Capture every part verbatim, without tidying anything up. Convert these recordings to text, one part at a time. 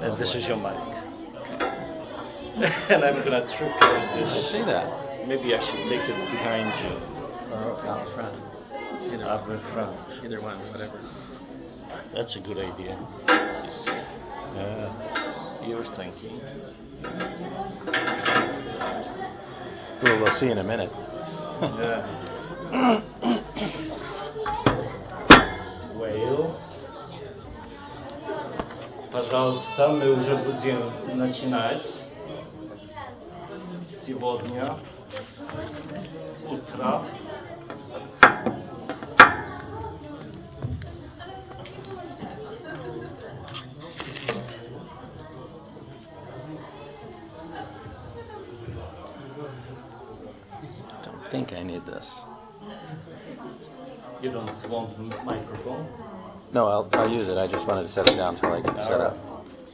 And this is your mic. And I'm gonna trick this. I see that. Maybe I should take it behind you. Or out front. Either, Up in front. either one, whatever. That's a good idea. Yeah, you're thinking. Well, we'll see in a minute. Yeah. Whale. Пожалуйста, мы уже будем начинать. Сегодня утро. I don't think I need this. You don't want a microphone? No, I'll, I'll use it. I just wanted to set it down until I get set up.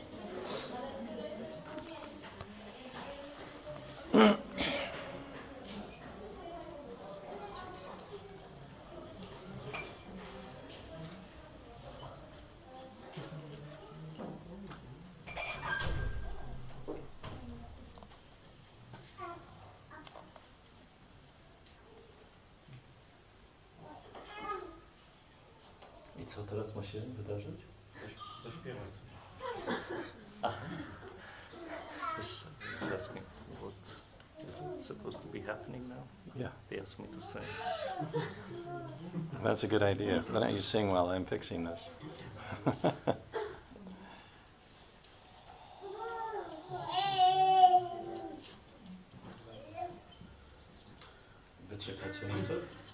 I co teraz ma się wydarzyć? Zaśpiewaj coś. Aha. Just asking what is it supposed to be happening now? Yeah, They asked me to sing. that's a good idea. Why don't you sing while I'm fixing this? Wy czekacie na co?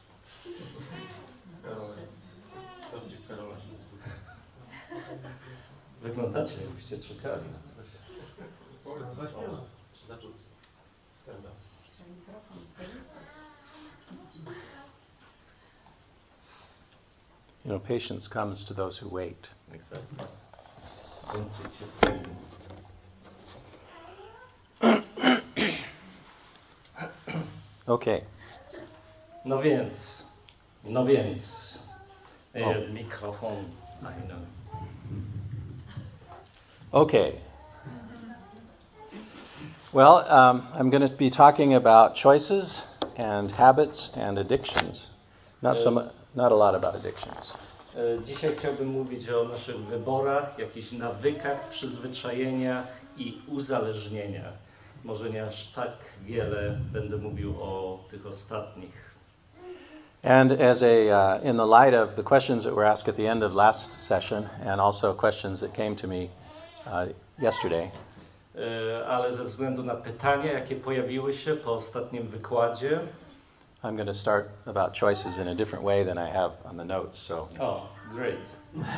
Karola. To gdzie Karola się nazywa. Wyglądacie, jakbyście czekali na coś. Powiedz, zaśpiewaj. Zaczął stand up. You know, patience comes to those who wait. Exactly. Bądźcie cierpliwi. Okay. No więc, no więc, e, O. mikrofon, I know. Okay. Well, um, I'm going to be talking about choices and habits and addictions. Not so mu- not a lot about addictions. E, Dzisiaj chciałbym mówić o naszych wyborach, jakichś nawykach, przyzwyczajenia i uzależnienia. Może nie aż tak wiele będę mówił o tych ostatnich. And as a uh, in the light of the questions that were asked at the end of last session, and also questions that came to me uh, yesterday, E, Ale ze względu na pytania, jakie pojawiły się po ostatnim wykładzie, I'm going to start about choices in a different way than I have on the notes. So, o, great.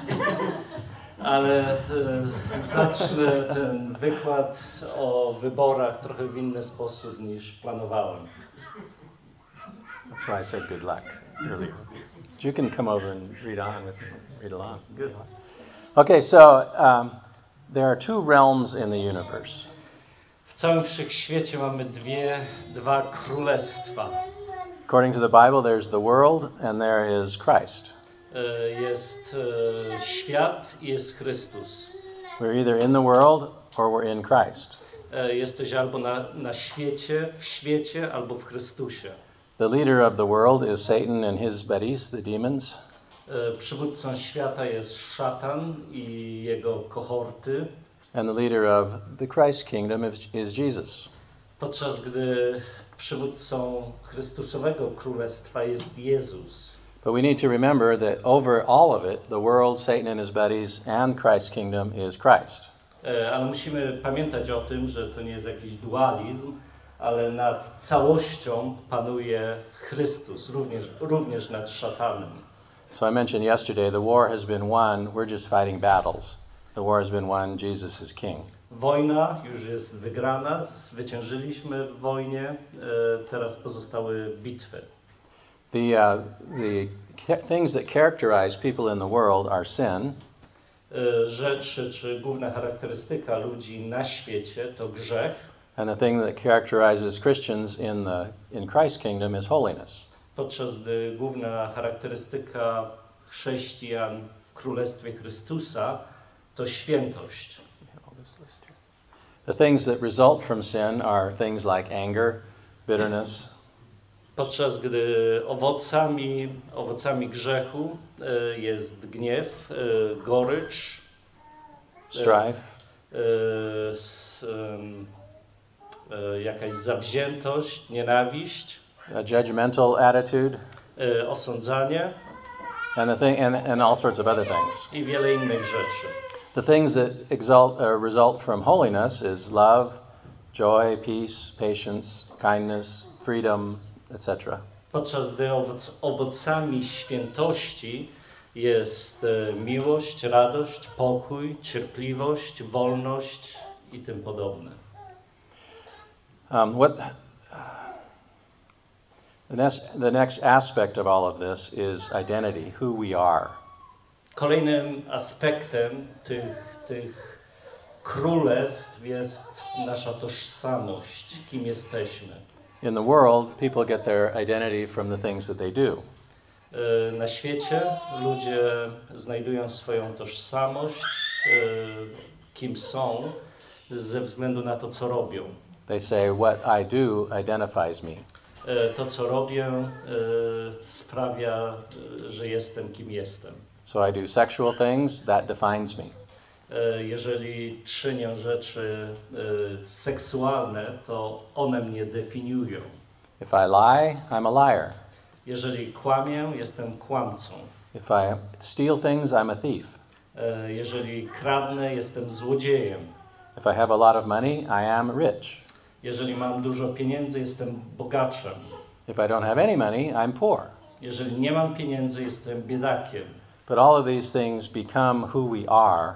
Ale e, zacznę ten wykład o wyborach trochę w inny sposób niż planowałem. that's why I said good luck earlier. You can come over and read on with read along. Good. Okay, so um, there are two realms in the universe. W całym wszechświecie mamy dwie, dwa królestwa. According to the Bible, there's the world and there is Christ. E, Jest e, świat i jest Chrystus. We're either in the world or we're in Christ. E, Jesteś albo na, na świecie, w świecie, albo w Chrystusie. The leader of the world is Satan and his buddies, the demons. E, Przywódcą świata jest szatan i jego kohorty, And the leader of the Christ kingdom is, is Jesus. podczas gdy przywódcą Chrystusowego Królestwa jest Jezus. But we need to remember that over all of it, the world, Satan and his buddies, and Christ's kingdom is Christ. E, Ale musimy pamiętać o tym, że to nie jest jakiś dualizm, ale nad całością panuje Chrystus, również, również nad szatanem. So I mentioned yesterday, the war has been won. We're just fighting battles. The war has been won. Jesus is king. Wojna już jest wygrana, zwyciężyliśmy w wojnie, e, teraz pozostały bitwy. The uh, the ca- things that characterize people in the world are sin, E, Rzeczy, czy główna charakterystyka ludzi na świecie to grzech, and the thing that characterizes Christians in the in Christ's kingdom is holiness. podczas gdy główna charakterystyka chrześcijan w Królestwie Chrystusa to świętość. Hold this list here. The things that result from sin are things like anger, bitterness, Podczas gdy owocami, owocami grzechu e, jest gniew, e, gorycz, strife, e, s, em, e, jakaś zawziętość, nienawiść, a judgmental attitude, e, osądzanie and the thing, and, and all sorts of other things. i wiele innych rzeczy. The things that exalt, uh, result from holiness is love, joy, peace, patience, kindness, freedom, et cetera. Podczas gdy owoc, owocami świętości jest e, miłość, radość, pokój, cierpliwość, wolność i tym podobne. Um, what the next, the next aspect of all of this is identity, who we are. Kolejnym aspektem tych, tych królestw jest nasza tożsamość, kim jesteśmy. In the world, people get their identity from the things that they do. E, Na świecie ludzie znajdują swoją tożsamość, e, kim są, ze względu na to, co robią. They say, what I do identifies me. E, To, co robię, e, sprawia, e, że jestem, kim jestem. So I do sexual things, that defines me. E, Jeżeli czynię rzeczy e, seksualne, to one mnie definiują. If I lie, I'm a liar. Jeżeli kłamię, jestem kłamcą. If I steal things, I'm a thief. E, Jeżeli kradnę, jestem złodziejem. If I have a lot of money, I am rich. Jeżeli mam dużo pieniędzy, jestem bogaczem. If I don't have any money, I'm poor. Jeżeli nie mam pieniędzy, jestem biedakiem. But all of these things become who we are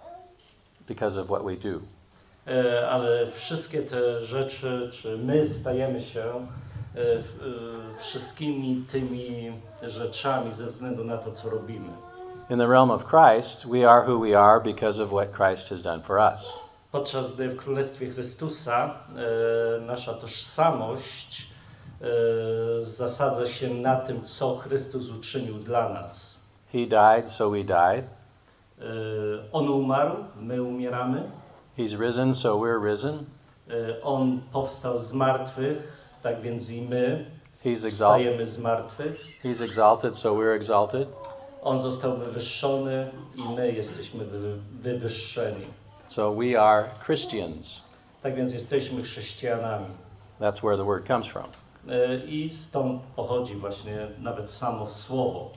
because of what we do. E, Ale wszystkie te rzeczy, czy my stajemy się e, e, wszystkimi tymi rzeczami ze względu na to, co robimy. In the realm of Christ, we are who we are because of what Christ has done for us. Podczas gdy w Królestwie Chrystusa e, nasza tożsamość e, zasadza się na tym, co Chrystus uczynił dla nas. He died, so we died. E, On umarł, my umieramy. He's risen, so we're risen. E, On powstał z martwych, tak więc i my He's exalted. wstajemy z martwych. He's exalted, so we're exalted. On został wywyższony i my jesteśmy wy- wywyższeni. So we are Christians. Tak więc jesteśmy chrześcijanami. That's where the word comes from. E, I stąd pochodzi właśnie nawet samo słowo.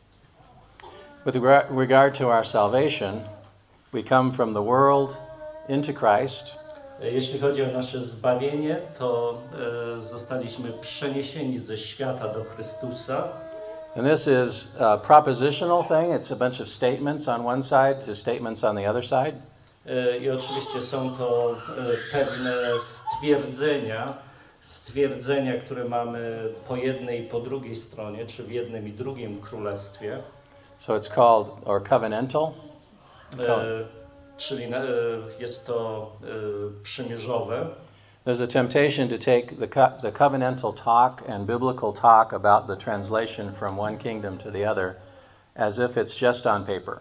With regard regard to our salvation, we come from the world into Christ, E, Jeśli chodzi o nasze zbawienie, to e, zostaliśmy przeniesieni ze świata do Chrystusa. and this is a propositional thing. It's a bunch of statements on one side to statements on the other side. E, I oczywiście są to e, pewne stwierdzenia, stwierdzenia, które mamy po jednej i po drugiej stronie, czy w jednym i drugim królestwie. So it's called, or covenantal. E, Czyli e, jest to e, przymierzowe. There's a temptation to take the, co- the covenantal talk and biblical talk about the translation from one kingdom to the other as if it's just on paper.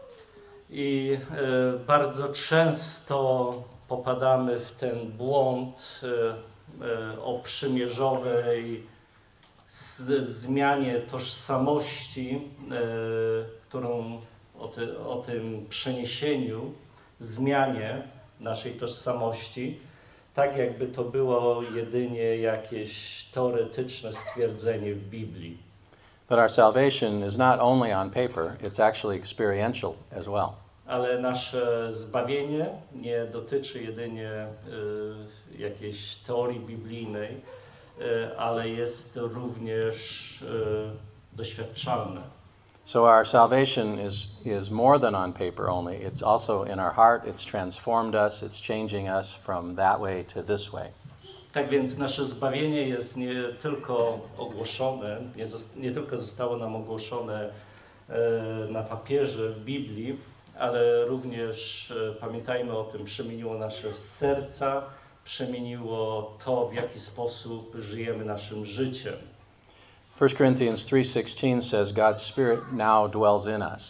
I e, bardzo często popadamy w ten błąd e, e, o przymierzowej z, zmianie tożsamości, e, którą o, ty, o tym przeniesieniu, zmianie naszej tożsamości, tak jakby to było jedynie jakieś teoretyczne stwierdzenie w Biblii. But our salvation is not only on paper, it's actually experiential as well. Ale nasze zbawienie nie dotyczy jedynie y, jakiejś teorii biblijnej, y, ale jest również y, doświadczalne. So our salvation is, is more than on paper only. It's also in our heart. It's transformed us. It's changing us from that way to this way. Tak więc nasze zbawienie jest nie tylko ogłoszone, nie, zost- nie tylko zostało nam ogłoszone y, na papierze w Biblii, ale również y, pamiętajmy o tym, przemieniło nasze serca, przemieniło to, w jaki sposób żyjemy naszym życiem. First Corinthians three sixteen says God's Spirit now dwells in us.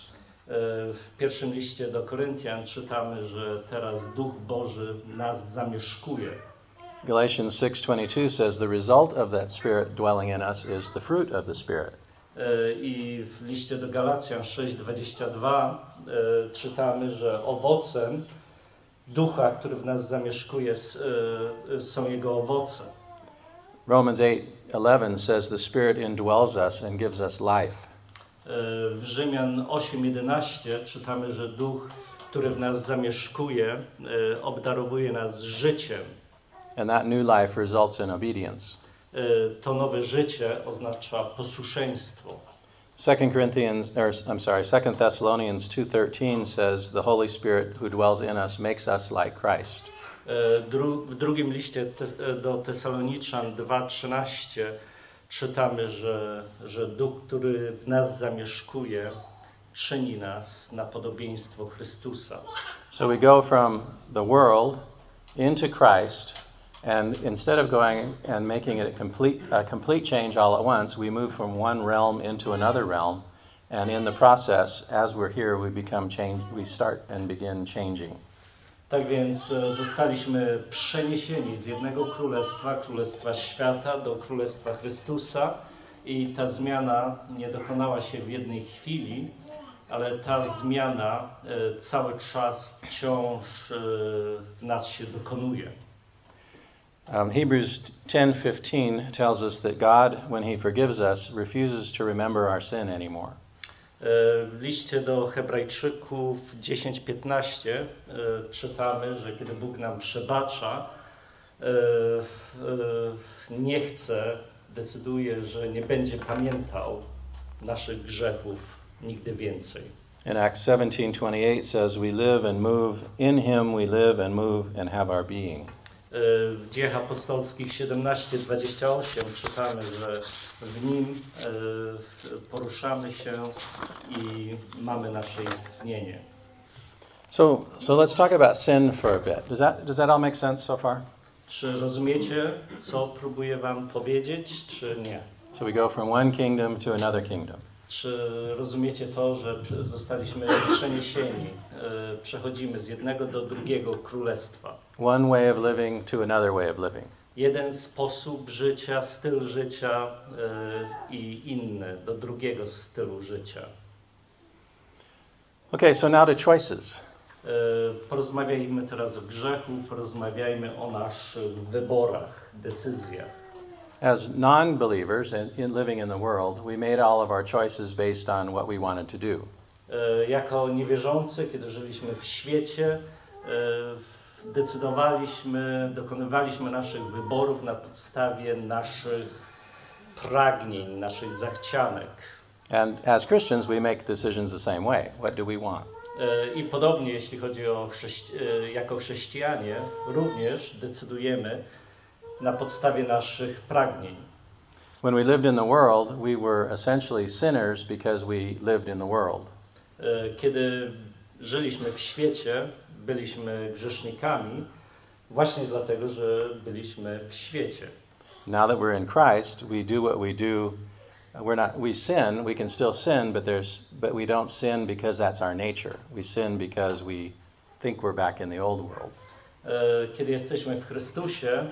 W pierwszym liście do Koryntian czytamy, że teraz Duch Boży nas zamieszkuje. Galatians six twenty-two says the result of that Spirit dwelling in us is the fruit of the Spirit. I w liście do Galacjan sześć dwadzieścia dwa czytamy, że owocem Ducha, który w nas zamieszkuje, są Jego owoce. Romans eight eleven says the Spirit indwells us and gives us life. W Rzymian osiem jedenaście czytamy, że Duch, który w nas zamieszkuje, obdarowuje nas życiem. And that new life results in obedience. To nowe życie oznacza posłuszeństwo. Second Corinthians, or I'm sorry, Second Thessalonians two thirteen says the Holy Spirit who dwells in us makes us like Christ. W drugim liście do Tesaloniczan dwa trzynaście czytamy, że, że Duch, który w nas zamieszkuje, czyni nas na podobieństwo Chrystusa. So we go from the world into Christ, and instead of going and making it a complete, a complete change all at once, we move from one realm into another realm, and in the process, as we're here, we become change. We start and begin changing. Tak więc zostaliśmy przeniesieni z jednego królestwa, królestwa świata, do królestwa Chrystusa i ta zmiana nie dokonała się w jednej chwili, ale ta zmiana cały czas wciąż w nas się dokonuje. Um, Hebrews ten fifteen tells us that God, when He forgives us, refuses to remember our sin anymore. W liście do Hebrajczyków dziesięć piętnaście czytamy, że kiedy Bóg nam przebacza, nie chce, decyduje, że nie będzie pamiętał naszych grzechów nigdy więcej. In Acts seventeen twenty-eight says, we live and move, in Him we live and move and have our being. W Dziejach Apostolskich siedemnaście dwadzieścia osiem czytamy, że w Nim poruszamy się i mamy nasze istnienie. So, so let's talk about sin for a bit. Does that, does that all make sense so far? Czy rozumiecie, co próbuję wam powiedzieć, czy nie? So we go from one kingdom to another kingdom. Czy rozumiecie to, że zostaliśmy przeniesieni, przechodzimy z jednego do drugiego królestwa? One way of living to another way of living. Jeden sposób życia, styl życia i inny do drugiego stylu życia. Okay, so now the choices. Porozmawiajmy teraz o grzechu, porozmawiajmy o naszych wyborach, decyzjach. As non-believers in, in living in the world, we made all of our choices based on what we wanted to do. Jako niewierzący, kiedy żyliśmy w świecie, decydowaliśmy, dokonywaliśmy naszych wyborów na podstawie naszych pragnień, naszych zachcianek. And as Christians, we make decisions the same way. What do we want? I podobnie, jeśli chodzi o chrześci- jako chrześcijanie, również decydujemy na podstawie naszych pragnień. When we lived in the world, we were essentially sinners because we lived in the world. Kiedy żyliśmy w świecie, byliśmy grzesznikami właśnie dlatego, że byliśmy w świecie. Now that we're in Christ, we do what we do. We're not. We sin. We can still sin, but there's. But we don't sin because that's our nature. We sin because we think we're back in the old world. Kiedy jesteśmy w Chrystusie,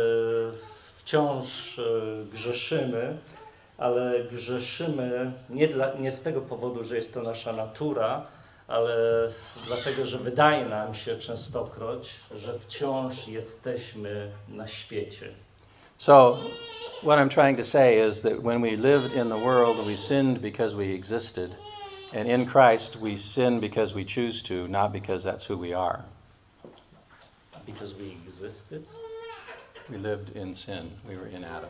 wciąż grzeszymy, ale grzeszymy nie, dla, nie z tego powodu, że jest to nasza natura, ale dlatego, że wydaje nam się częstokroć, że wciąż jesteśmy na świecie. So, what I'm trying to say is that when we lived in the world, we sinned because we existed, and in Christ we sin because we choose to, not because that's who we are. Because we existed. We lived in sin. We were in Adam.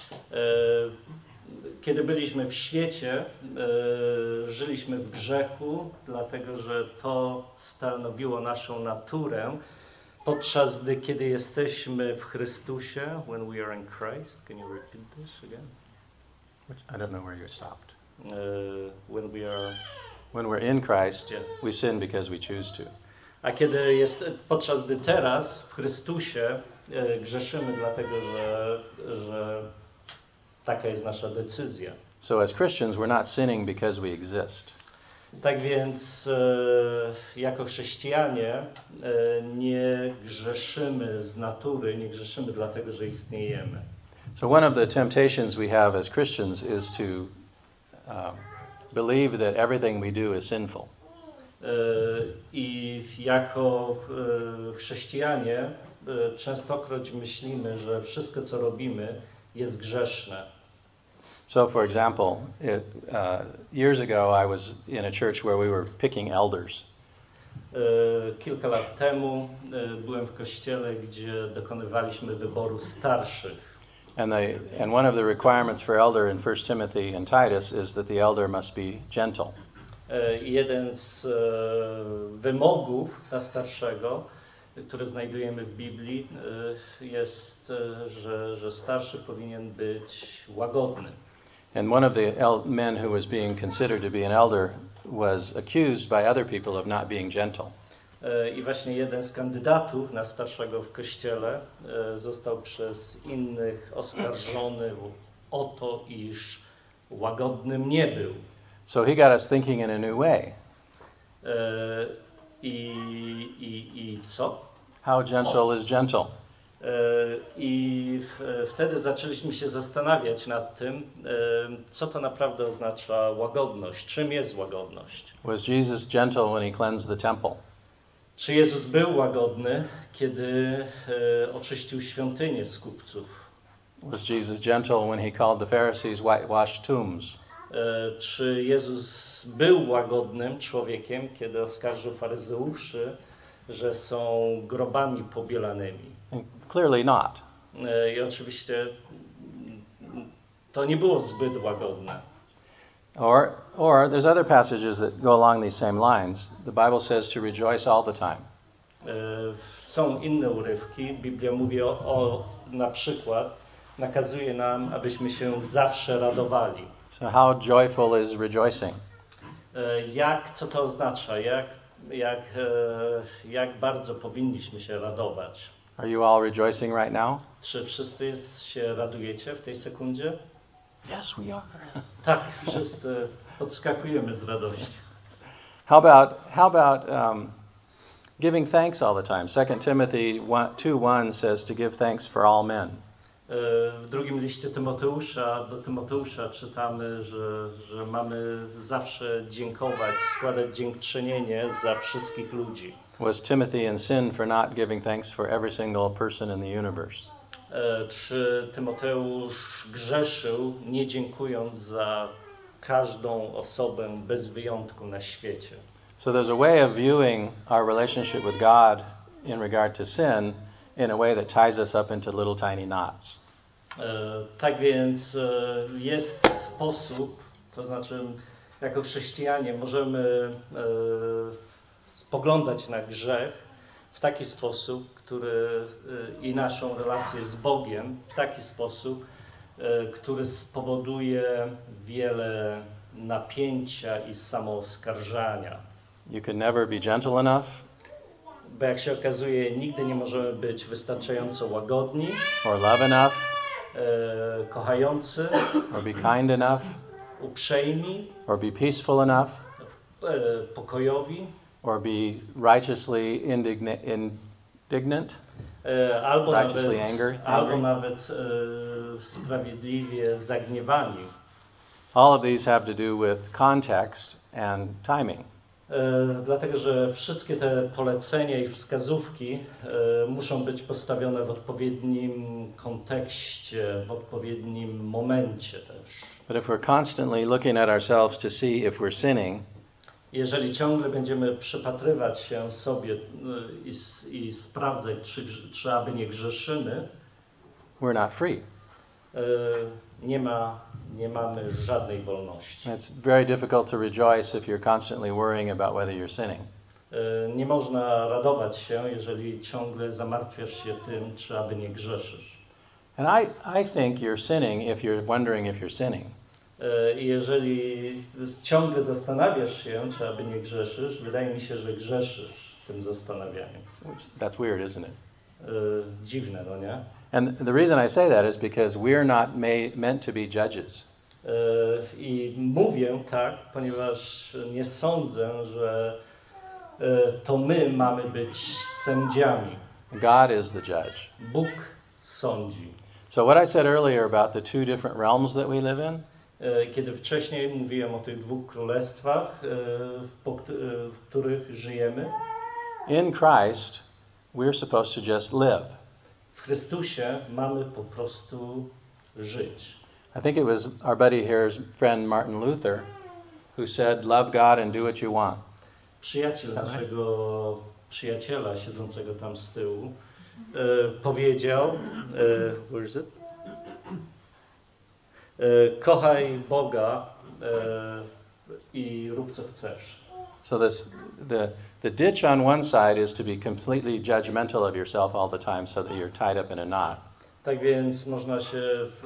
Kiedy byliśmy w świecie, żyliśmy w grzechu, dlatego że to stanowiło naszą naturę, podczas gdy kiedy jesteśmy w Chrystusie, when we are in Christ, can you repeat this again? I don't know where you stopped. When we are, when we're in Christ, yeah. we sin because we choose to. A kiedy jest, podczas gdy teraz w Chrystusie grzeszymy dlatego, że, że taka jest nasza decyzja. So as Christians, we're not sinning because we exist. Tak więc e, jako chrześcijanie e, nie grzeszymy z natury, nie grzeszymy dlatego, że istniejemy. So one of the temptations we have as Christians is to um, believe that everything we do is sinful. E, I jako e, chrześcijanie e, częstokroć myślimy, że wszystko, co robimy, jest grzeszne. So, for example, it, uh, years ago I was in a church where we were picking elders. E, Kilka lat temu e, byłem w kościele, gdzie dokonywaliśmy wyboru starszych. And, they, and one of the requirements for elder in First Timothy and Titus is that the elder must be gentle. E, Jeden z e, wymogów na starszego, który znajdujemy w Biblii, e, jest, e, że, że starszy powinien być łagodny. And one of the el- men who was being considered to be an elder was accused by other people of not being gentle. E, I właśnie jeden z kandydatów na starszego w kościele e, został przez innych oskarżony o to, iż łagodnym nie był. So he got us thinking in a new way. E, I, i, i co? How gentle is gentle? E, I w, wtedy zaczęliśmy się zastanawiać nad tym, e, co to naprawdę oznacza łagodność, czym jest łagodność. Was Jesus gentle when he cleansed the temple? Czy Jezus był łagodny, kiedy e, oczyścił świątynię z kupców? Was Jesus gentle when he called the Pharisees whitewashed tombs? E, Czy Jezus był łagodnym człowiekiem, kiedy oskarżył faryzeuszy, że są grobami pobielanymi? And clearly not. E, I oczywiście mm, to nie było zbyt łagodne. Or, or there's other passages that go along these same lines. The Bible says to rejoice all the time. E, Są inne urywki. Biblia mówi o, o na przykład, nakazuje nam, abyśmy się zawsze radowali. So how joyful is rejoicing? E, Jak, co to oznacza? Jak, jak, e, jak bardzo powinniśmy się radować? Are you all rejoicing right now? Czy wszyscy jest, się radujecie w tej sekundzie? Yes, we are. Tak, wszyscy podskakujemy z radości. How about how about um, giving thanks all the time? Second Timothy two one says to give thanks for all men. W drugim liście Tymoteusza, do Tymoteusza czytamy, że, że mamy zawsze dziękować, składać dziękczynienie za wszystkich ludzi. Was Timothy in sin for not giving thanks for every single person in the universe? Czy Tymoteusz grzeszył, nie dziękując za każdą osobę bez wyjątku na świecie? So there's a way of viewing our relationship with God in regard to sin in a way that ties us up into little tiny knots. Tak więc jest sposób, to znaczy jako chrześcijanie możemy spoglądać na grzech w taki sposób, który i naszą relację z Bogiem w taki sposób, który spowoduje wiele napięcia i samooskarżania. You can never be gentle enough, Bo jak się okazuje, nigdy nie możemy być wystarczająco łagodni, or love enough, e, kochający, or be kind enough, uprzejmi, or be peaceful enough, e, pokojowi, or be righteously indigna- indignant, e, albo nawet, righteously angry, albo angry. nawet e, sprawiedliwie zagniewani. All of these have to do with context and timing. E, dlatego, że wszystkie te polecenia i wskazówki e, muszą być postawione w odpowiednim kontekście, w odpowiednim momencie też. But if we're constantly looking at ourselves to see if we're sinning, Jeżeli ciągle będziemy przypatrywać się sobie e, i, i sprawdzać, czy, czy aby nie grzeszymy, we're not free. e, nie ma, nie mamy żadnej wolności. It's very difficult to rejoice if you're constantly worrying about whether you're sinning. E, nie można radować się, jeżeli ciągle zamartwiasz się tym, czy aby nie grzeszysz. And I, I think you're sinning if you're wondering if you're sinning. I jeżeli ciągle zastanawiasz się, czy aby nie grzeszysz, wydaje mi się, że grzeszysz w tym zastanawianiu. It's, that's weird, isn't it? Dziwne, no nie? And the reason I say that is because we're not made, meant to be judges. E, I mówię tak, ponieważ nie sądzę, że e, to my mamy być sędziami. God is the judge. Bóg sądzi. So what I said earlier about the two different realms that we live in, E, Kiedy wcześniej mówiłem o tych dwóch królestwach, e, po, kt- e, w których żyjemy, in Christ, we're supposed to just live. w Chrystusie mamy po prostu żyć. I think it was our buddy here's friend Martin Luther who said, love God and do what you want. Przyjaciel Tak. naszego przyjaciela siedzącego tam z tyłu e, powiedział, e, where is it? E, kochaj Boga e, i rób co chcesz. So this the the ditch on one side is to be completely judgmental of yourself all the time so that you're tied up in a knot. Tak więc można się w,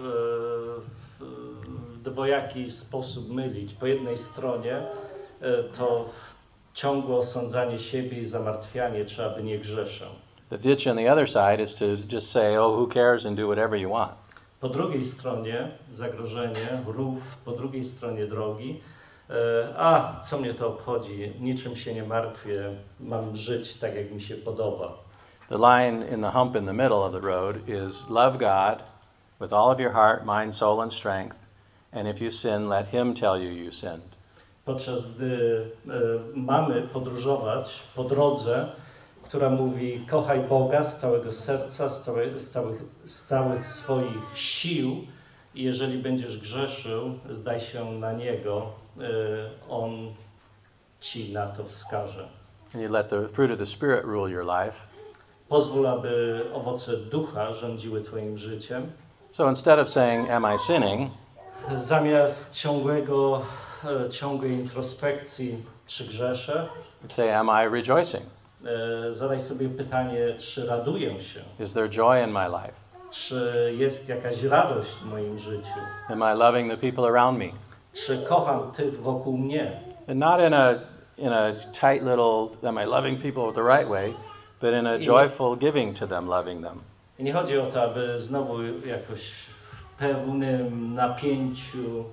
w, w dwojaki sposób mylić. Po jednej stronie e, to ciągłe osądzanie siebie i zamartwianie, czy aby nie grzeszę. The ditch on the other side is to just say, oh, who cares, and do whatever you want. Po drugiej stronie zagrożenie, rów, po drugiej stronie drogi. E, a, co mnie to obchodzi? Niczym się nie martwię, mam żyć tak, jak mi się podoba. The line in the hump in the middle of the road is love God with all of your heart, mind, soul, and strength, and if you sin, let Him tell you you sinned. Podczas gdy e, mamy podróżować po drodze, która mówi kochaj Boga z całego serca, z, całe, z, całych, z całych swoich sił i jeżeli będziesz grzeszył, zdaj się na Niego, e, On ci na to wskaże. And you let the fruit of the Spirit rule your life. Pozwól, aby owoce ducha rządziły twoim życiem. So instead of saying, am I sinning, Zamiast ciągłego, e, ciągłej introspekcji, czy grzeszę, say, am I rejoicing? e, zadaj sobie pytanie, czy raduję się? Is there joy in my life? Czy jest jakaś radość w moim życiu? Am I loving the people around me? Czy kocham tych wokół mnie? And not in a in a tight little, am I loving people the right way, but in a joyful giving to them, loving them. I nie chodzi o to, aby znowu jakoś w pewnym napięciu,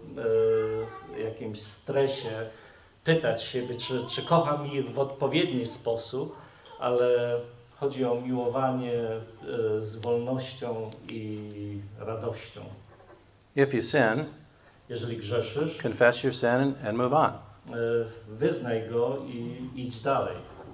e, jakimś stresie pytać siebie, czy, czy kocham ich w odpowiedni sposób, ale chodzi o miłowanie e, z wolnością i radością. If you sin, Jeżeli grzeszysz, confess your sin and move on. e, wyznaj go i idź dalej.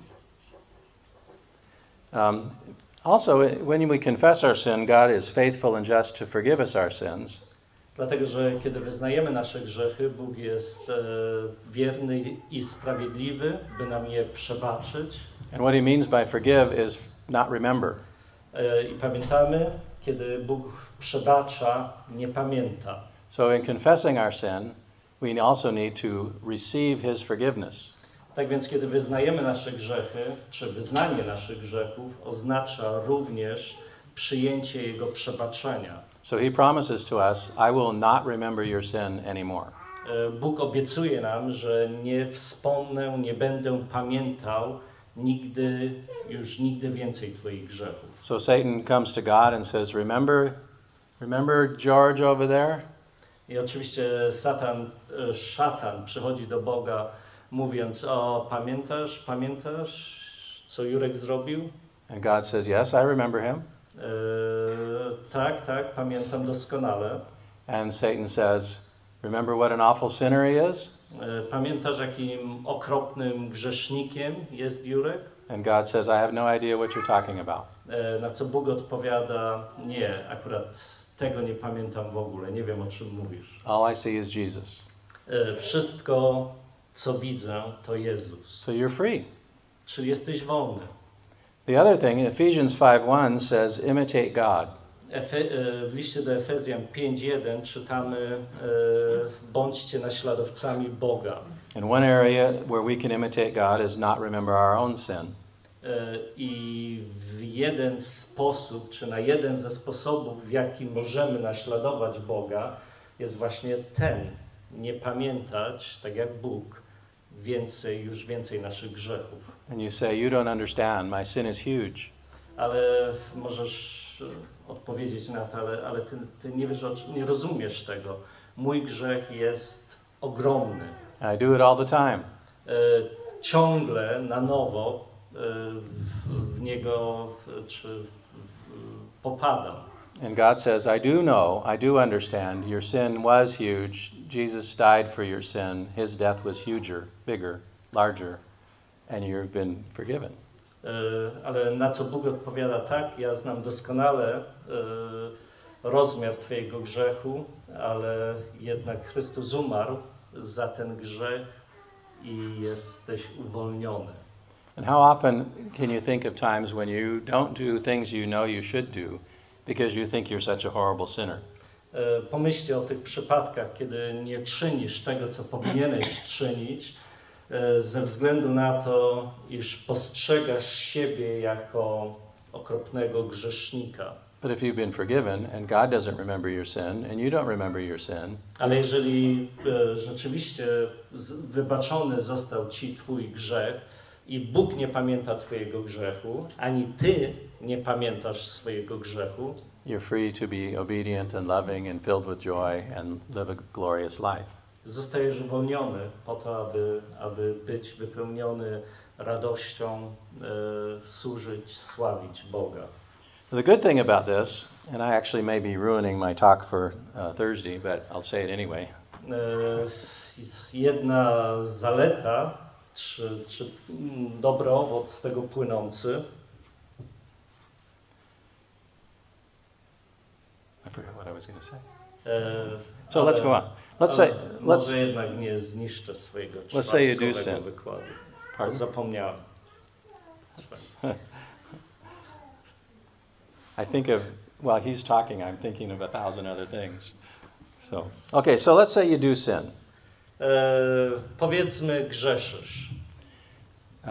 Um, also, when we confess our sin, God is faithful and just to forgive us our sins. Dlatego, że kiedy wyznajemy nasze grzechy, Bóg jest e, wierny i sprawiedliwy, by nam je przebaczyć. And what He means by forgive is not remember. E, I pamiętamy, kiedy Bóg przebacza, nie pamięta. So in confessing our sin, we also need to receive His forgiveness. Tak więc, kiedy wyznajemy nasze grzechy, czy wyznanie naszych grzechów oznacza również przyjęcie Jego przebaczenia. So He promises to us, I will not remember your sin anymore. E, Bóg obiecuje nam, że nie wspomnę, nie będę pamiętał nigdy, już nigdy więcej Twoich grzechów. So Satan comes to God and says, remember, remember George over there? I oczywiście Satan, e, szatan przychodzi do Boga mówiąc, o pamiętasz, pamiętasz, co Jurek zrobił? And God says, yes, I remember him. E, tak, tak, pamiętam doskonale. And Satan says, remember what an awful sinner he is? E, pamiętasz, jakim okropnym grzesznikiem jest Jurek? And God says, I have no idea what you're talking about. E, na co Bóg odpowiada, nie, akurat tego nie pamiętam w ogóle, nie wiem o czym mówisz. All I see is Jesus. E, wszystko, co widzę, to Jezus. So you're free. Czyli jesteś wolny. The other thing, Ephesians five one says, imitate God. Efe, e, w liście do Efezjan pięć jeden czytamy, e, bądźcie naśladowcami Boga. And one area where we can imitate God is not remember our own sin. E, I w jeden sposób, czy na jeden ze sposobów, w jaki możemy naśladować Boga, jest właśnie ten, nie pamiętać, tak jak Bóg, więcej, już więcej naszych grzechów. And you say, you don't understand, my sin is huge. Ale możesz odpowiedzieć na to, ale, ale ty, ty nie wiesz, nie rozumiesz tego. mój grzech jest ogromny. I do it all the time. E, ciągle na nowo e, w, w niego w, czy w, popadam. And God says, I do know, I do understand, your sin was huge. Jesus died for your sin. His death was huger, bigger, larger, and you've been forgiven. E, ale na co Bóg odpowiada: tak, ja znam doskonale e, rozmiar twojego grzechu, ale jednak Chrystus umarł za ten grzech i jesteś uwolniony. And how often can you think of times when you don't do things you know you should do because you think you're such a horrible sinner? E, pomyślcie o tych przypadkach, kiedy nie czynisz tego, co powinieneś czynić, e, ze względu na to, iż postrzegasz siebie jako okropnego grzesznika. But if you've been forgiven and God doesn't remember your sin and you don't remember your sin, Ale jeżeli e, rzeczywiście z, wybaczony został ci twój grzech i Bóg nie pamięta twojego grzechu, ani ty nie pamiętasz swojego grzechu, you're free to be obedient and loving and filled with joy and live a glorious life. zostajesz uwolniony po to, aby, aby być wypełniony radością, e, służyć, sławić Boga. The good thing about this, and I actually may be ruining my talk for uh, Thursday, but I'll say it anyway. E, jedna zaleta, czy, czy mm, dobry owoc z tego płynący, I forgot what I was going to say. e, So ale- let's go on. Let's ale say, może let's, jednak nie zniszczę swojego Let's say you do czwartkowego sin. wykładu. Pardon? Zapomniałem. I think of, while he's talking, I'm thinking of a thousand other things. So, okay, so let's say you do sin. E, powiedzmy, grzeszysz. Uh,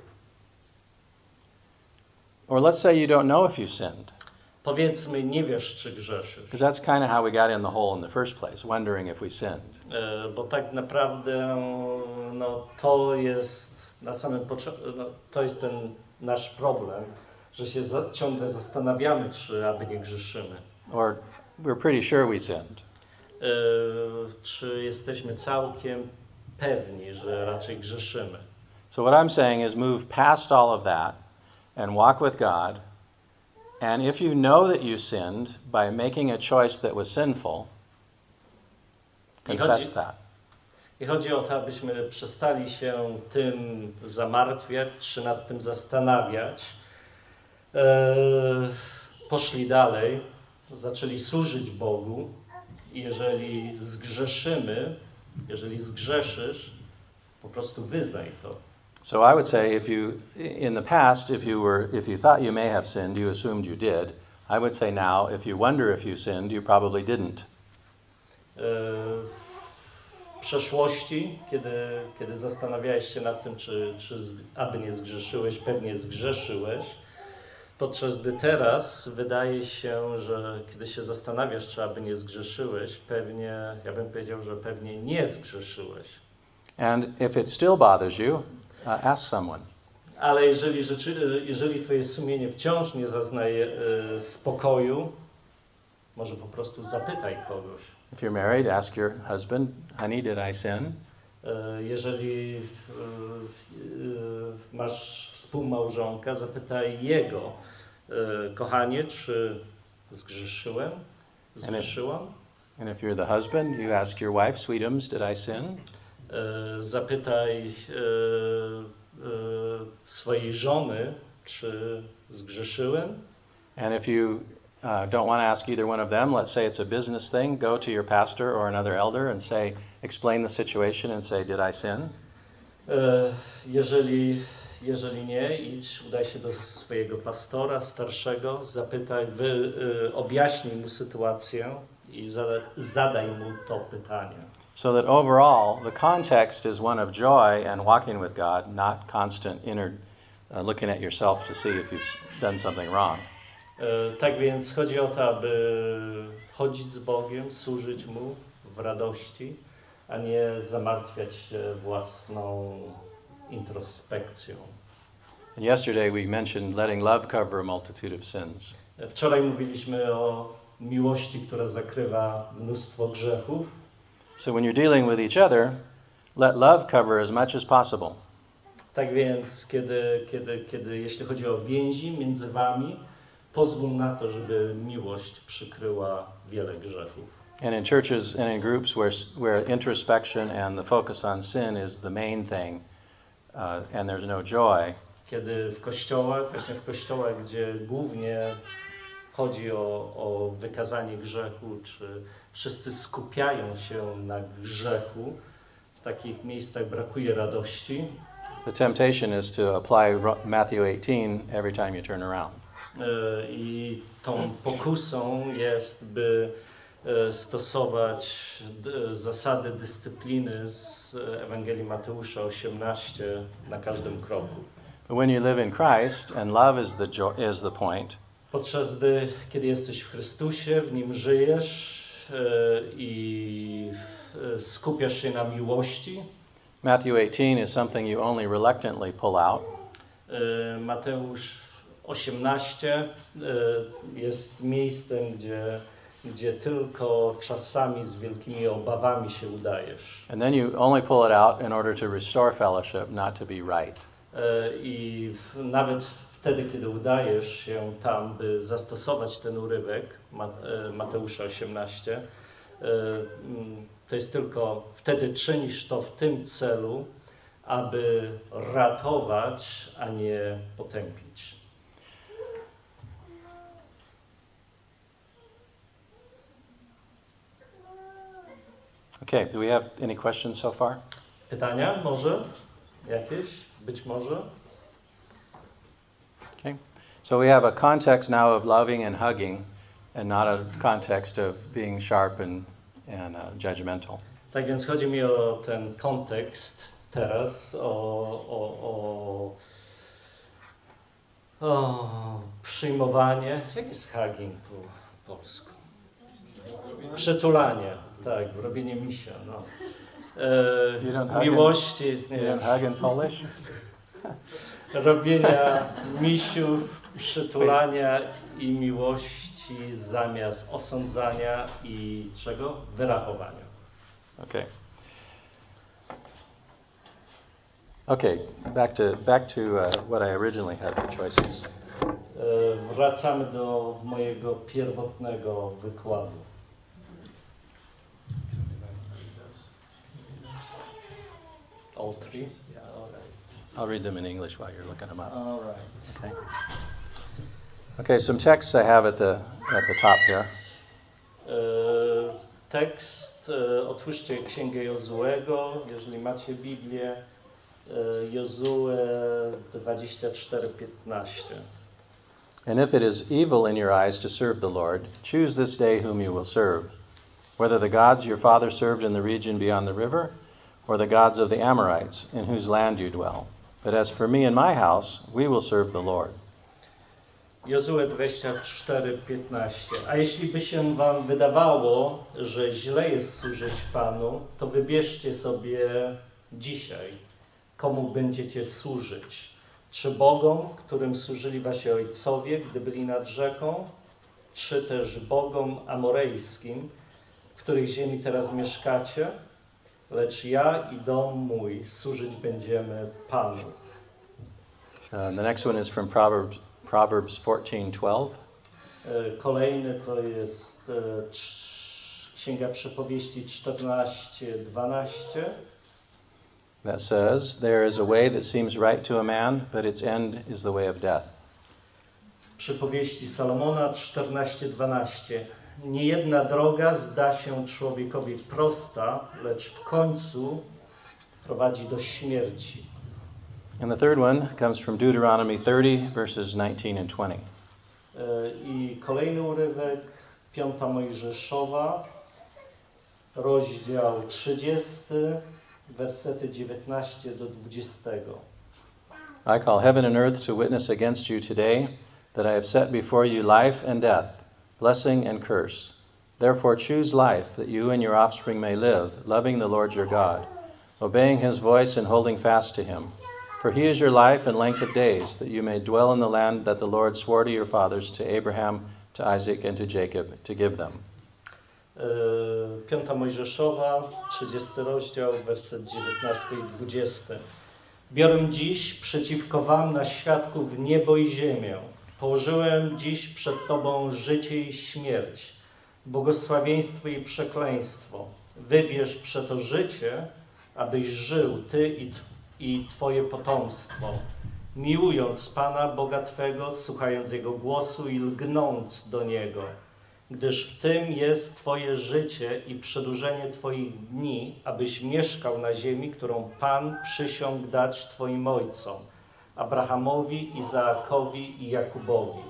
or let's say you don't know if you sinned. Powiedzmy, nie wiesz, czy grzeszysz. Because that's kind of how we got in the hole in the first place, wondering if we sinned. E, bo tak naprawdę no, to jest na samym początku, no, to jest ten nasz problem, że się za, ciągle zastanawiamy, czy aby nie grzeszymy. Or we're pretty sure we sinned. E, czy jesteśmy całkiem pewni, że raczej grzeszymy. So what I'm saying is move past all of that and walk with God. And if you know that you sinned by making a choice that was sinful, confess that. I chodzi o to, abyśmy przestali się tym zamartwiać, czy nad tym zastanawiać. E, poszli dalej, zaczęli służyć Bogu. I jeżeli zgrzeszymy, jeżeli zgrzeszysz, po prostu wyznaj to. So I would say if you, in the past, if you were, if you thought you may have sinned, you assumed you did. I would say now, if you wonder if you sinned, you probably didn't. E, w przeszłości, kiedy, kiedy zastanawiałeś się nad tym, czy, czy z, aby nie zgrzeszyłeś, pewnie zgrzeszyłeś. Podczas gdy teraz wydaje się, że kiedy się zastanawiasz, czy aby nie zgrzeszyłeś, pewnie, ja bym powiedział, że pewnie nie zgrzeszyłeś. And if it still bothers you, uh, ask someone. Ale jeżeli, rzeczy, jeżeli twoje sumienie wciąż nie zaznaje e, spokoju, może po prostu zapytaj kogoś. If you're married, ask your husband, honey, did I sin? E, jeżeli e, e, masz współmałżonka, zapytaj jego, e, kochanie, czy zgrzeszyłem? Zgrzeszyłam? And if you're the husband, you ask your wife, sweetums, did I sin? E, zapytaj e, e, swojej żony, czy zgrzeszyłem? And if you uh, don't want to ask either one of them, let's say it's a business thing, go to your pastor or another elder and say, explain the situation and say, did I sin? E, jeżeli, jeżeli nie, idź, udaj się do swojego pastora, starszego, zapytaj, wy, e, objaśnij mu sytuację i zada, zadaj mu to pytanie. So that overall, the context is one of joy and walking with God, not constant inner uh, looking at yourself to see if you've done something wrong. E, tak więc chodzi o to, aby chodzić z Bogiem, służyć Mu w radości, a nie zamartwiać się własną introspekcją. And yesterday we mentioned letting love cover a multitude of sins. Wczoraj mówiliśmy o miłości, która zakrywa mnóstwo grzechów. So when you're dealing with each other, let love cover as much as possible. Tak więc, kiedy, kiedy, kiedy, jeśli chodzi o więzi między wami, pozwól na to, żeby miłość przykryła wiele grzechów. And in churches and in groups where where introspection and the focus on sin is the main thing, uh, and there's no joy, Kiedy w kościołach, właśnie w kościołach, gdzie głównie chodzi o, o wykazanie grzechu, czy wszyscy skupiają się na grzechu, w takich miejscach brakuje radości. the temptation is to apply Matthew eighteen every time you turn around. I tą pokusą jest, by stosować zasady dyscypliny z Ewangelii Mateusza osiemnaście na każdym kroku. But when you live in Christ and love is the jo- is the point, Podczas gdy, kiedy jesteś w Chrystusie, w Nim żyjesz i skupiasz się na miłości, Matthew eighteen is something you only reluctantly pull out. Mateusz osiemnaście jest miejscem, gdzie, gdzie tylko czasami z wielkimi obawami się udajesz. And then you only pull it out in order to restore fellowship, not to be right. I w, nawet wtedy, kiedy udajesz się tam, by zastosować ten urywek Mateusza osiemnaście, to jest tylko wtedy czynisz to w tym celu, aby ratować, a nie potępić. Okay, do we have any questions so far? Pytania może? Jakieś? Być może? Okay. So we have a context now of loving and hugging and not a context of being sharp and, and uh, judgmental. Tak więc chodzi mi o ten kontekst teraz, o, o, o, o przyjmowanie. Jak jest hugging tu po polsku? Przytulanie, tak, robienie misia. No. You don't E, hug miłości, You nie, don't hug in Polish? robienia misiów, przytulania i miłości zamiast osądzania i czego? Wyrachowania. Okay. Okay, back to back to uh, what I originally had for choices. E, Wracamy do mojego pierwotnego wykładu. All three? Yeah, all right. I'll read them in English while you're looking them up. All right. Okay. Okay, some texts I have at the at the top here. E, tekst, e, otwórzcie Księgę Jozuego, jeżeli macie Biblię, e, Jozue dwadzieścia cztery piętnaście. And if it is evil in your eyes to serve the Lord, choose this day whom you will serve, whether the gods your father served in the region beyond the river, or the gods of the Amorites, in whose land you dwell. But as for me and my house, we will serve the Lord. Jozue dwadzieścia cztery piętnaście. A jeśli by się wam wydawało, że źle jest służyć Panu, to wybierzcie sobie dzisiaj, komu będziecie służyć. Czy Bogom, którym służyli wasi ojcowie, gdy byli nad rzeką, czy też Bogom amorejskim, w których ziemi teraz mieszkacie? Lecz ja i dom mój służyć będziemy Panu. Uh, the next one is from Proverbs Proverbs fourteen twelve. E, Kolejny to jest e, trz- Księga Przypowieści czternaście dwanaście. That says, "There is a way that seems right to a man, but its end is the way of death." Przypowieści Salomona czternaście dwanaście. Niejedna droga zda się człowiekowi prosta, lecz w końcu prowadzi do śmierci. And the third one comes from Deuteronomy thirty, verses nineteen and twenty. E, I kolejny urywek, Piąta Mojżeszowa, rozdział trzydziesty, wersety dziewiętnaście do dwudziestego. I call heaven and earth to witness against you today that I have set before you life and death, blessing and curse. Therefore choose life, that you and your offspring may live, loving the Lord your God, obeying his voice and holding fast to him. For he is your life and length of days, that you may dwell in the land that the Lord swore to your fathers, to Abraham, to Isaac, and to Jacob, to give them. Piąta Mojżeszowa, trzydziesty rozdział, werset dziewiętnasty i dwudziesty. Biorę dziś przeciwko wam na świadków niebo i ziemię. Położyłem dziś przed tobą życie i śmierć, błogosławieństwo i przekleństwo. Wybierz przeto życie, abyś żył ty i, i twoje potomstwo, miłując Pana Boga twego, słuchając Jego głosu i lgnąc do Niego, gdyż w tym jest twoje życie i przedłużenie twoich dni, abyś mieszkał na ziemi, którą Pan przysiągł dać twoim ojcom, Abrahamowi, Izaakowi i Jakubowi.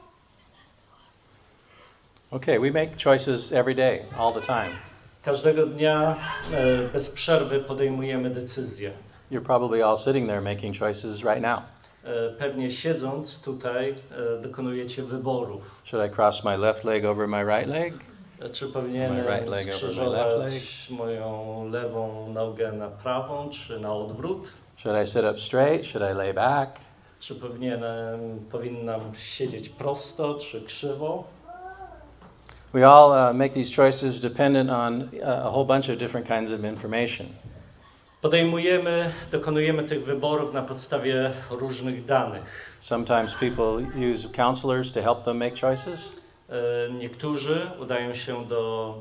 Okay, we make choices every day, all the time. Każdego dnia e, bez przerwy podejmujemy decyzje. You're probably all sitting there making choices right now. E, pewnie siedząc tutaj e, dokonujecie wyborów. Should I cross my left leg over my right leg? E, Czy My powinienem right leg over my left skrzyżować leg. moją lewą nogę na prawą, czy na odwrót? Should I sit up straight? Should I lay back? Czy powinienem, powinnam siedzieć prosto, czy krzywo? We all uh, make these choices dependent on uh, a whole bunch of different kinds of information. Podejmujemy, dokonujemy tych wyborów na podstawie różnych danych. Sometimes people use counselors to help them make choices. E, Niektórzy udają się do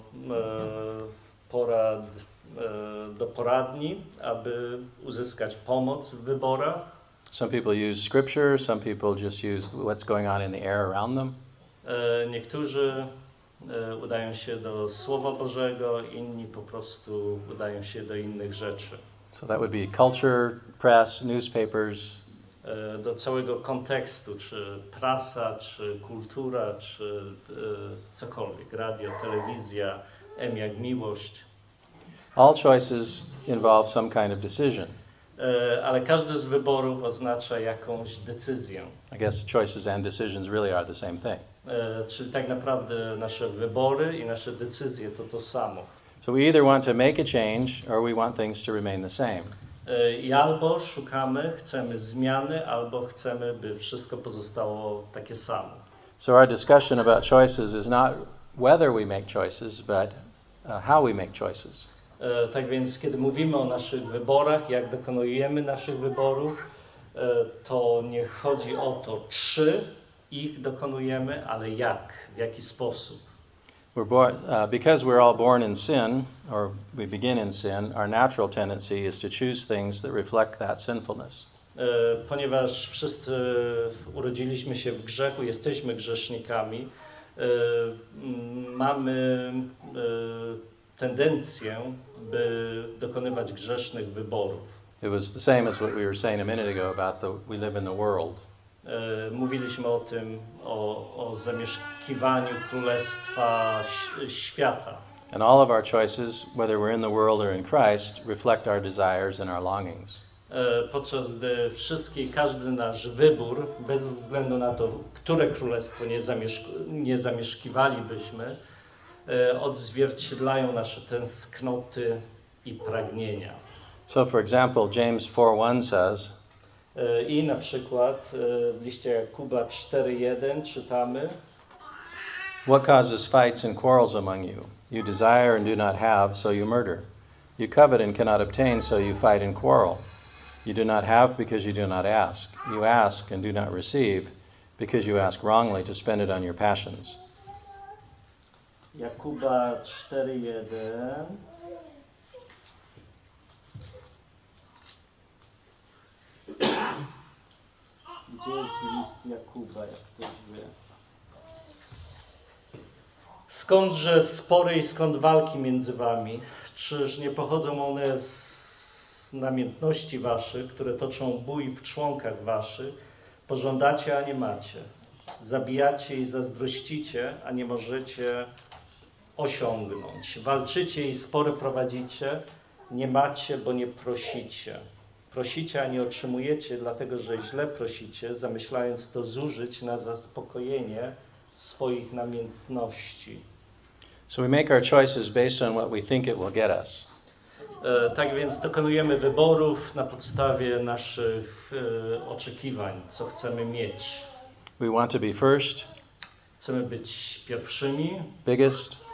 e, porad, e, do poradni, aby uzyskać pomoc w wyborach. Some people use scripture, some people just use what's going on in the air around them. E, Niektórzy e, udają się do Słowa Bożego, inni po prostu udają się do innych rzeczy. So that would be culture, press, newspapers, E, Do całego kontekstu, czy prasa, czy kultura, czy e, cokolwiek, radio, telewizja, M jak miłość. all choices involve some kind of decision. E, Ale każdy z wyborów oznacza jakąś decyzję. I guess choices and decisions really are the same thing. E, Czyli tak naprawdę nasze wybory i nasze decyzje to to samo. So we either want to make a change or we want things to remain the same. E, I albo szukamy, chcemy zmiany, albo chcemy, by wszystko pozostało takie samo. So our discussion about choices is not whether we make choices, but uh, how we make choices. E, Tak więc, kiedy mówimy o naszych wyborach, jak dokonujemy naszych wyborów, e, to nie chodzi o to, czy ich dokonujemy, ale jak, w jaki sposób. We're born, uh, because we're all born in sin, or we begin in sin, our natural tendency is to choose things that reflect that sinfulness. E, Ponieważ wszyscy urodziliśmy się w grzechu, jesteśmy grzesznikami, e, m, mamy e, tendencję, by dokonywać grzesznych wyborów. It was the same as what we were saying a minute ago about the we live in the world. E, Mówiliśmy o tym, o, o zamieszkiwaniu królestwa ś- świata. And all of our choices, whether we're in the world or in Christ, reflect our desires and our longings. E, Podczas gdy wszystkie, każdy nasz wybór, bez względu na to, które królestwo nie, zamieszk- nie zamieszkiwalibyśmy, e, odzwierciedlają nasze tęsknoty i pragnienia. So, for example, James four one says, E, I na przykład e, w liście Jakuba cztery jeden czytamy: "What causes fights and quarrels among you? You desire and do not have, so you murder. You covet and cannot obtain, so you fight and quarrel. You do not have because you do not ask. You ask and do not receive because you ask wrongly to spend it on your passions." Jakuba cztery jeden. Gdzie jest list Jakuba, jak ktoś wie? Skądże spory i skąd walki między wami? Czyż nie pochodzą one z namiętności waszych, które toczą bój w członkach waszych? Pożądacie, a nie macie. Zabijacie i zazdrościcie, a nie możecie osiągnąć. Walczycie i spory prowadzicie, nie macie, bo nie prosicie. Prosicie, a nie otrzymujecie, dlatego że źle prosicie, zamyślając to zużyć na zaspokojenie swoich namiętności. So we make our choices based on what we think it will get us. E, tak więc dokonujemy wyborów na podstawie naszych e, oczekiwań, co chcemy mieć. We want to be first, Chcemy być pierwszymi, biggest,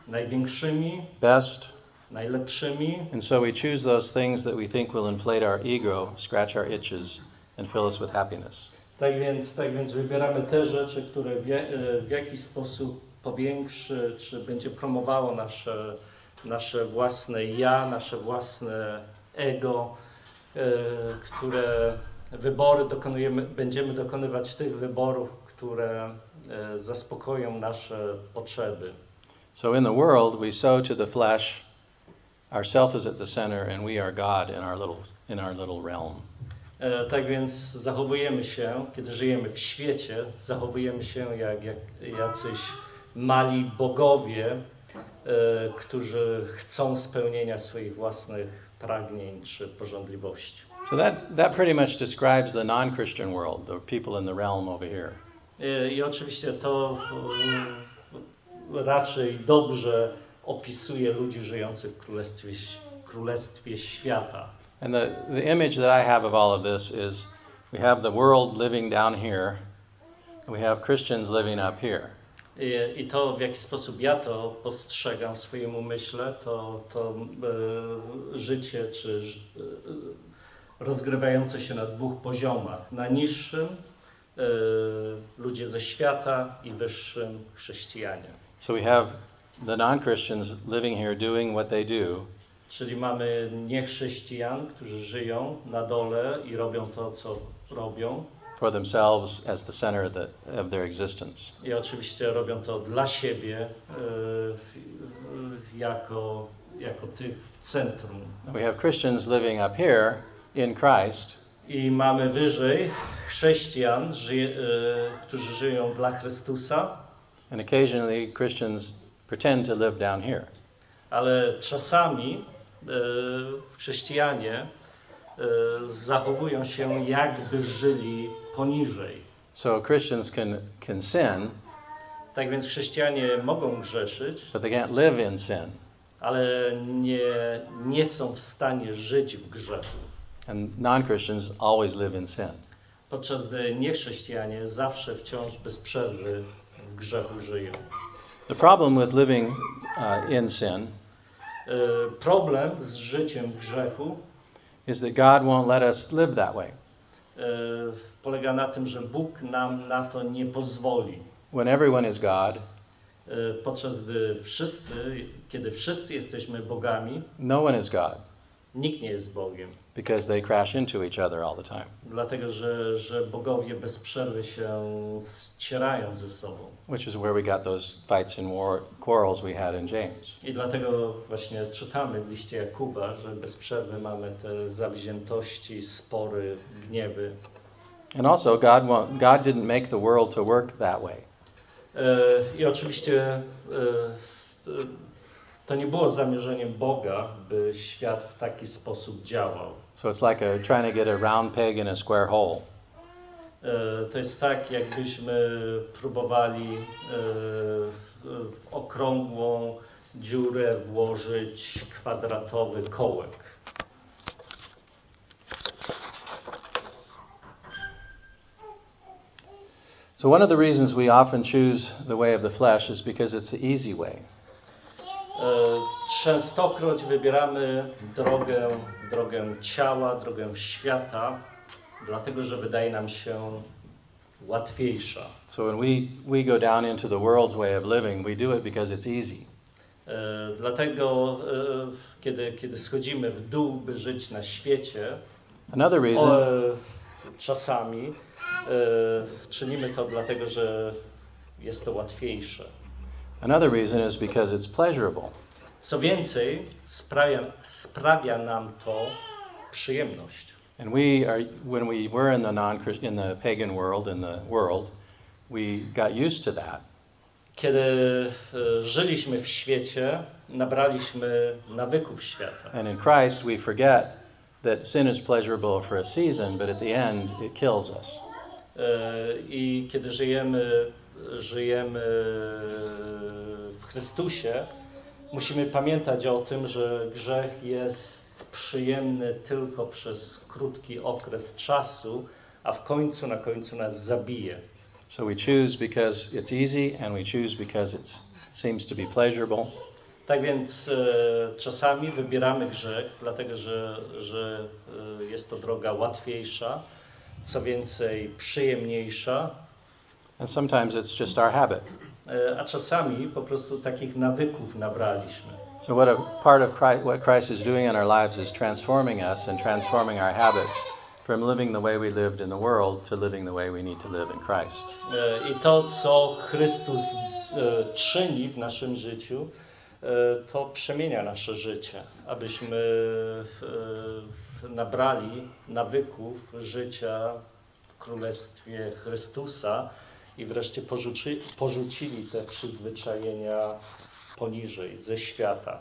największymi, best. najlepszymi. And so we choose those things that we think will inflate our ego, scratch our itches, and fill us with happiness. Tak więc, tak więc wybieramy te rzeczy, które w, w jakiś sposób powiększy, czy będzie promowało nasze, nasze własne ja, nasze własne ego, e, które wybory dokonujemy, będziemy dokonywać tych wyborów, które e, zaspokoją nasze potrzeby. So in the world, we sow to the flesh, ourself is at the center, and we are God in our little, in our little realm. E, tak więc zachowujemy się, kiedy żyjemy w świecie, zachowujemy się jak, jak jacyś mali bogowie, e, którzy chcą spełnienia swoich własnych pragnień czy pożądliwości. So that, that pretty much describes the non-Christian world, the people in the realm over here. E, I oczywiście to e, raczej dobrze opisuje ludzi żyjących w królestwie, królestwie świata. And the, the image that I have of all of this is we have the world living down here, we have Christians living up here. I, I to, w jaki sposób ja to postrzegam w swoim umyśle, to, to e, życie czy e, rozgrywające się na dwóch poziomach. Na niższym e, ludzie ze świata i wyższym chrześcijanie. So we have the non-Christians living here doing what they do, Czyli mamy niechrześcijan, którzy żyją na dole i robią to, co robią. for themselves as the center of, the, of their existence. I oczywiście robią to dla siebie e, jako, jako tych w centrum. We have Christians living up here in Christ, I mamy wyżej chrześcijan, żyje, e, którzy żyją dla Chrystusa, and occasionally Christians pretend to live down here. ale czasami e, chrześcijanie e, zachowują się, jakby żyli poniżej. So Christians can, can sin, Tak więc chrześcijanie mogą grzeszyć, but they can't live in sin. ale nie, nie są w stanie żyć w grzechu. And non-Christians always live in sin. Podczas gdy niechrześcijanie zawsze wciąż bez przerwy w grzechu żyją. The problem with living uh, in sin E, Problem z życiem w grzechu is that God won't let us live that way. e, polega na tym, że Bóg nam na to nie pozwoli. When everyone is God, E, Podczas gdy wszyscy, kiedy wszyscy jesteśmy bogami, no one is God, nikt nie jest Bogiem. because they crash into each other all the time. Dlatego, że, że bogowie bez przerwy się ścierają ze sobą. Which is where we got those fights and war, quarrels we had in James. I dlatego właśnie czytamy w liście Jakuba, że bez przerwy mamy te zawziętości, spory, gniewy. And also, God won't, God didn't make the world to work that way. E, I oczywiście e, to nie było zamierzeniem Boga, by świat w taki sposób działał. So it's like a, trying to get a round peg in a square hole. E, To jest tak, jakbyśmy próbowali e, w okrągłą dziurę włożyć kwadratowy kołek. So one of the reasons we often choose the way of the flesh is because it's the easy way. E, Częstokroć wybieramy drogę, drogę ciała, drogę świata, dlatego że wydaje nam się łatwiejsza. So when we, we go down into the world's way of living, we do it because it's easy. E, Dlatego, e, kiedy, kiedy schodzimy w dół, by żyć na świecie, Another reason o, e, czasami e, czynimy to dlatego, że jest to łatwiejsze. Another reason is because it's pleasurable. Co więcej, sprawia, sprawia nam to przyjemność. And we are, when we were in the non in the pagan world, in the world, we got used to that. Kiedy e, żyliśmy w świecie, nabraliśmy nawyków świata. And in Christ, we forget that sin is pleasurable for a season, but at the end, it kills us. E, I kiedy żyjemy, żyjemy w Chrystusie, musimy pamiętać o tym, że grzech jest przyjemny tylko przez krótki okres czasu, a w końcu, na końcu nas zabije. So we choose because it's easy, and we choose because it seems to be pleasurable. Tak więc e, czasami wybieramy grzech, dlatego że, że e, jest to droga łatwiejsza, co więcej przyjemniejsza, And sometimes it's just our habit. e, a czasami po prostu takich nawyków nabraliśmy. So what a part of Christ, what Christ is doing in our lives is transforming us and transforming our habits from living the way we lived in the world to living the way we need to live in Christ. E, I to, co Chrystus e, czyni w naszym życiu, e, to przemienia nasze życie, abyśmy e, nabrali nawyków życia w Królestwie Chrystusa i wreszcie porzuci, porzucili te przyzwyczajenia poniżej, ze świata.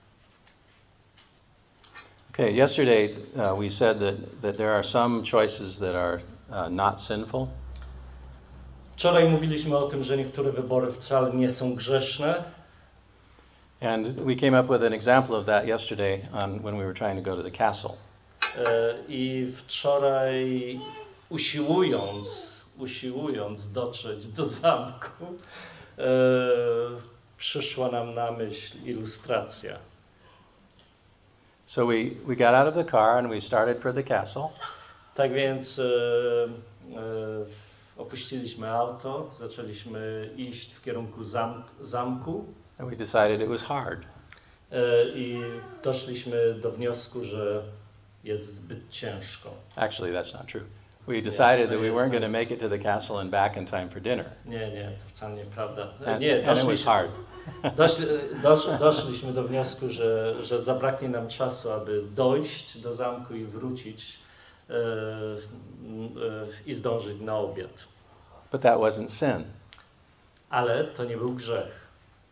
Okay, yesterday uh, we said that, that there are some choices that are uh, not sinful. Wczoraj mówiliśmy o tym, że niektóre wybory wcale nie są grzeszne. And we came up with an example of that yesterday on, when we were trying to go to the castle. E, I wczoraj usiłując, usiłując dotrzeć do zamku, e, przyszła nam na myśl ilustracja. So we, we got out of the car and we started for the castle. Tak więc e, e, opuściliśmy auto, zaczęliśmy iść w kierunku zamk, zamku And we decided it was hard. e, i doszliśmy do wniosku, że jest zbyt ciężko. Actually, that's not true. We decided that we weren't going to make it to the castle and back in time for dinner. Nie, nie, to wcale nieprawda. And, Nie, and it was doszliśmy, hard. doszli, dosz, doszliśmy do wniosku, że, że zabraknie nam czasu, aby dojść do zamku i wrócić e, e, i zdążyć na obiad. But that wasn't sin. Ale to nie był grzech.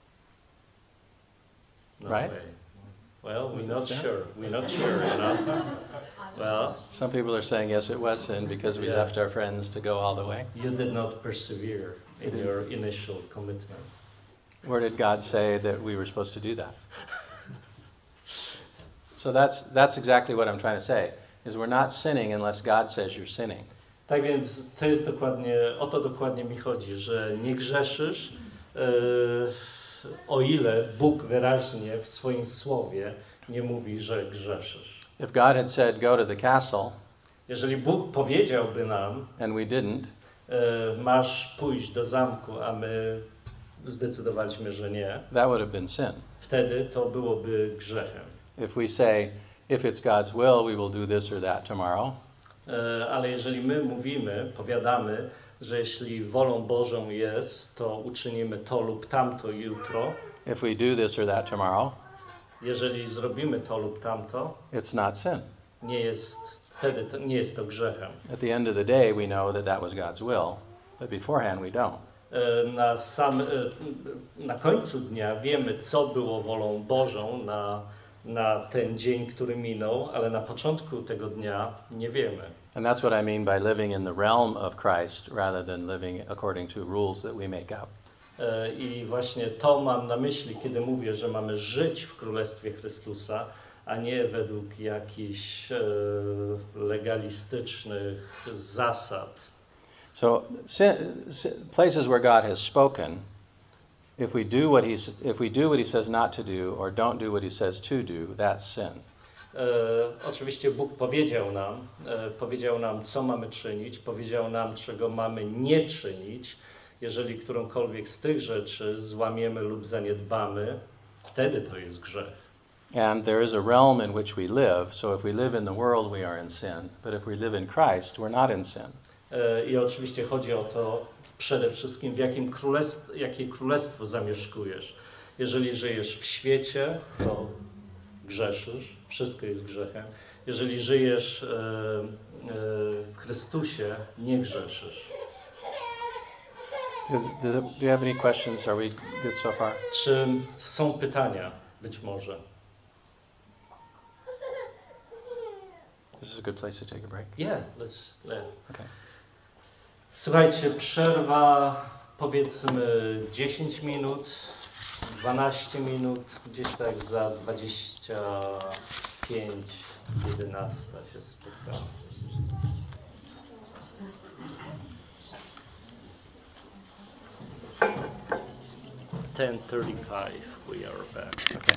No Right? way. Well, we're Was it not sin? sure. We're not sure, you know. Well, Some people are saying, yes, it was sin because we Yeah. left our friends to go all the way. you did not persevere in your initial commitment. Where did God say that we were supposed to do that? So that's that's exactly what I'm trying to say, is we're not sinning unless God says you're sinning. Tak więc to jest dokładnie, o to dokładnie mi chodzi, że nie grzeszysz, e, o ile Bóg wyraźnie w swoim słowie nie mówi, że grzeszysz. If God had said go to the castle Jeżeli Bóg powiedziałby nam, and we didn't, e, masz pójść do zamku, a my zdecydowaliśmy, że nie, that would have been sin. wtedy to byłoby grzechem. If we say, if it's God's will, we will do this or that tomorrow, E, Ale jeżeli my mówimy, powiadamy, że jeśli wolą Bożą jest, to uczynimy to lub tamto jutro, if we do this or that tomorrow, jeżeli zrobimy to lub tamto, it's not sin. nie jest, wtedy to nie jest to grzechem. At the end of the day, we know that that was God's will, but beforehand we don't. E, Na, sam, e, na końcu dnia wiemy, co było wolą Bożą na, na ten dzień, który minął, ale na początku tego dnia nie wiemy. And that's what I mean by living in the realm of Christ rather than living according to rules that we make up. E, I właśnie to mam na myśli, kiedy mówię, że mamy żyć w Królestwie Chrystusa, a nie według jakichś e, legalistycznych zasad. So sin, sin, places where God has spoken, if we do what he if we do what he says not to do or don't do what he says to do, that's sin. E, oczywiście Bóg powiedział nam, e, powiedział nam, co mamy czynić, powiedział nam, czego mamy nie czynić. Jeżeli którąkolwiek z tych rzeczy złamiemy lub zaniedbamy, wtedy to jest grzech. And there is a realm in which we live, so if we live in the world, we are in sin. But if we live in Christ, we're not in sin. E, I oczywiście chodzi o to przede wszystkim, w jakim królestw, jakie królestwo zamieszkujesz. Jeżeli żyjesz w świecie, to grzeszysz, wszystko jest grzechem. Jeżeli żyjesz e, e, w Chrystusie, nie grzeszysz. Does, does it, do you have any questions? Are we good so far? Czy są pytania? Być może. This is a good place to take a break. Yeah, let's, let. Okay. Słuchajcie, przerwa powiedzmy dziesięć minut, dwanaście minut, gdzieś tak za dwadzieścia pięć, jedenaście się spotkamy. ten thirty-five we are back. Okay.